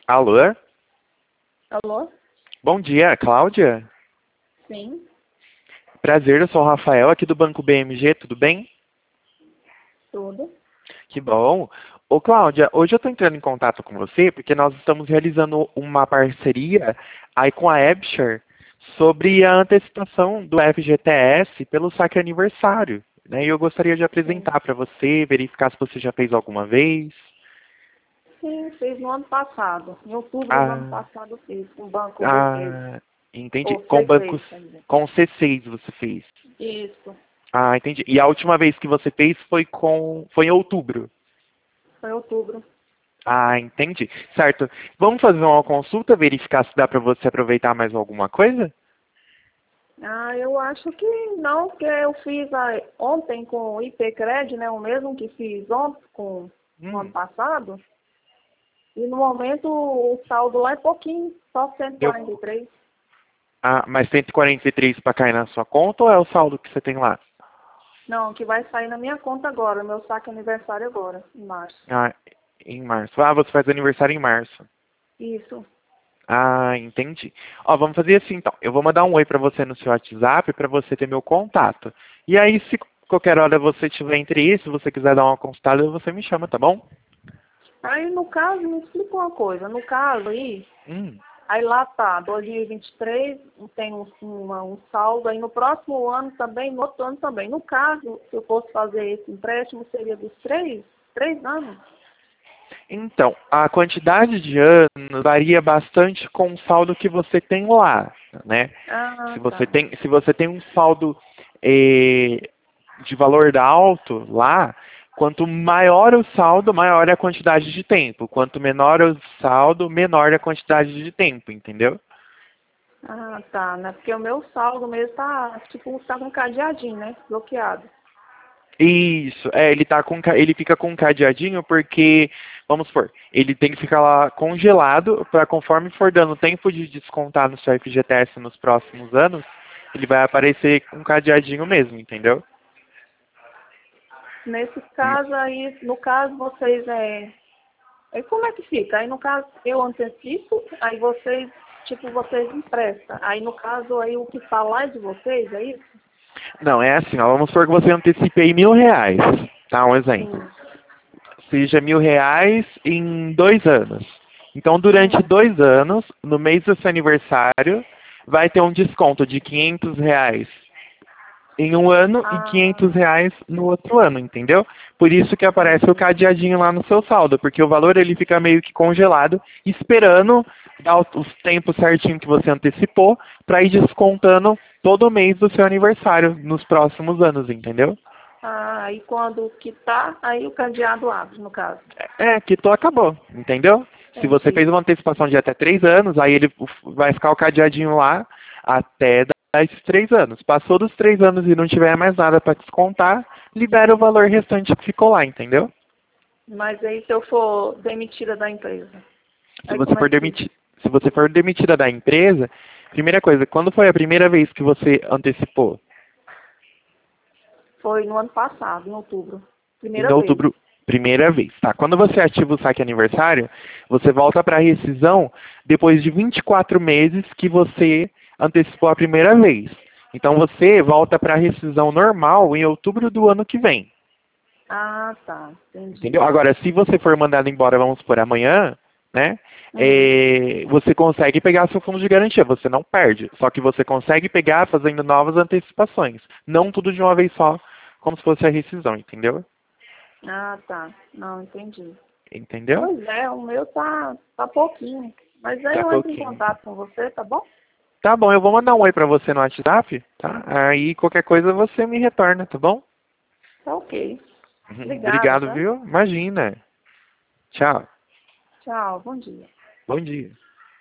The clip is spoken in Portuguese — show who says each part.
Speaker 1: Alô?
Speaker 2: Alô?
Speaker 1: Bom dia, Cláudia?
Speaker 2: Sim,
Speaker 1: Prazer, eu sou o Rafael aqui do Banco BMG, tudo bem?
Speaker 2: tudo.
Speaker 1: Que bom. Ô, Cláudia, hoje eu estou entrando em contato com você porque nós estamos realizando uma parceria aí com a Ebsher sobre a antecipação do FGTS pelo saque aniversário, né? E eu gostaria de
Speaker 2: Sim,
Speaker 1: apresentar para você, verificar se você já fez alguma vez.
Speaker 2: sim, fiz no ano passado. Em outubro do ano
Speaker 1: Ah,
Speaker 2: passado eu fiz com o banco B6.
Speaker 1: ah, entendi.
Speaker 2: Ou
Speaker 1: Com
Speaker 2: C6,
Speaker 1: bancos,
Speaker 2: quer dizer.
Speaker 1: com C6 você fez.
Speaker 2: Isso,
Speaker 1: Ah, entendi. E a última vez que você fez foi em outubro.
Speaker 2: foi em outubro.
Speaker 1: Ah, entendi. Certo. Vamos fazer uma consulta, verificar se dá para você aproveitar mais alguma coisa?
Speaker 2: Ah, eu acho que não, porque eu fiz ontem com o IPCred, né? O mesmo que fiz ontem no ano
Speaker 1: Hum,
Speaker 2: passado. E no momento o saldo lá é pouquinho, só
Speaker 1: deu.
Speaker 2: 143.
Speaker 1: Ah, mas 143 para cair na sua conta ou é o saldo que você tem lá?
Speaker 2: Não, que vai sair na minha conta agora, meu saque aniversário agora, em março.
Speaker 1: Ah, em março. Ah, você faz aniversário em março.
Speaker 2: Isso.
Speaker 1: Ah, entendi. Ó, vamos fazer assim então. Eu vou mandar um oi para você no seu WhatsApp para você ter meu contato. E aí, se qualquer hora você tiver interesse, se você quiser dar uma consultada, você me chama, tá bom?
Speaker 2: Aí, no caso, me explica uma coisa. No caso aí,
Speaker 1: Hum.
Speaker 2: aí lá tá, 2023, tem um saldo. Aí no próximo ano também, no outro ano também. No caso, se eu fosse fazer esse empréstimo, seria dos três anos?
Speaker 1: Então, a quantidade de anos varia bastante com o saldo que você tem lá, né?
Speaker 2: Ah,
Speaker 1: Se você tem um saldo de valor alto lá, quanto maior o saldo, maior é a quantidade de tempo. Quanto menor o saldo, menor é a quantidade de tempo, entendeu?
Speaker 2: tá, né? Porque o meu saldo mesmo tá, tipo, tá com um cadeadinho, né? Bloqueado.
Speaker 1: Isso, ele fica com um cadeadinho porque, vamos supor, ele tem que ficar lá congelado para conforme for dando tempo de descontar no seu FGTS nos próximos anos, ele vai aparecer com um cadeadinho mesmo, entendeu?
Speaker 2: Nesse caso aí, no caso vocês aí como é que fica? Aí no caso eu antecipo, aí vocês, tipo, vocês emprestam. Aí no caso aí o que tá lá é de vocês, é isso?
Speaker 1: Não, é assim, ó, vamos supor que você antecipe aí R$ 1.000, tá? Um exemplo.
Speaker 2: Sim.
Speaker 1: Seja R$ 1.000 em 2 anos. Então, durante
Speaker 2: Hum.
Speaker 1: 2 anos, no mês do seu aniversário, vai ter um desconto de R$ 500 em um ano e
Speaker 2: Ah,
Speaker 1: R$ 500 no outro ano, entendeu? Por isso que aparece o
Speaker 2: entendi.
Speaker 1: cadeadinho lá no seu saldo, porque o valor ele fica meio que congelado, esperando dar os tempos certinho que você antecipou, para ir descontando todo mês do seu aniversário nos próximos anos, entendeu?
Speaker 2: Ah, aí quando quitar, aí o cadeado abre, no caso.
Speaker 1: Quitou, acabou, entendeu? Se você fez
Speaker 2: Entendi.
Speaker 1: uma antecipação de até 3 anos, aí ele vai ficar o cadeadinho lá até dar esses 3 anos. Passou dos 3 anos e não tiver mais nada para descontar, libera o valor restante que ficou lá, entendeu?
Speaker 2: Mas aí se eu for demitida da empresa,
Speaker 1: Se
Speaker 2: aí
Speaker 1: você
Speaker 2: como é
Speaker 1: for
Speaker 2: que fica?
Speaker 1: se você for demitida da empresa, primeira coisa, quando foi a primeira vez que você antecipou?
Speaker 2: Foi no ano passado, em outubro.
Speaker 1: Em
Speaker 2: Primeira vez.
Speaker 1: outubro, primeira vez, tá? Quando você ativa o saque aniversário, você volta para a rescisão depois de 24 meses que você antecipou a primeira vez. Então você volta para a rescisão normal em outubro do ano que vem,
Speaker 2: Ah, tá. Entendi.
Speaker 1: entendeu? Agora, se você for mandado embora, vamos por amanhã, né?
Speaker 2: Hum.
Speaker 1: Você consegue pegar seu fundo de garantia, você não perde. Só que você consegue pegar fazendo novas antecipações. Não tudo de uma vez só, como se fosse a rescisão, entendeu?
Speaker 2: Ah, tá. Não, entendi.
Speaker 1: Entendeu?
Speaker 2: Pois é, o meu tá pouquinho. Mas aí
Speaker 1: Tá
Speaker 2: eu entro em
Speaker 1: pouquinho.
Speaker 2: contato com você, tá bom?
Speaker 1: Tá bom, eu vou mandar um oi pra você no WhatsApp, tá? Aí qualquer coisa você me retorna, tá bom?
Speaker 2: Tá ok. Obrigada,
Speaker 1: Obrigado,
Speaker 2: tá?
Speaker 1: viu? Imagina. Tchau.
Speaker 2: Tchau, bom dia.
Speaker 1: Bom dia.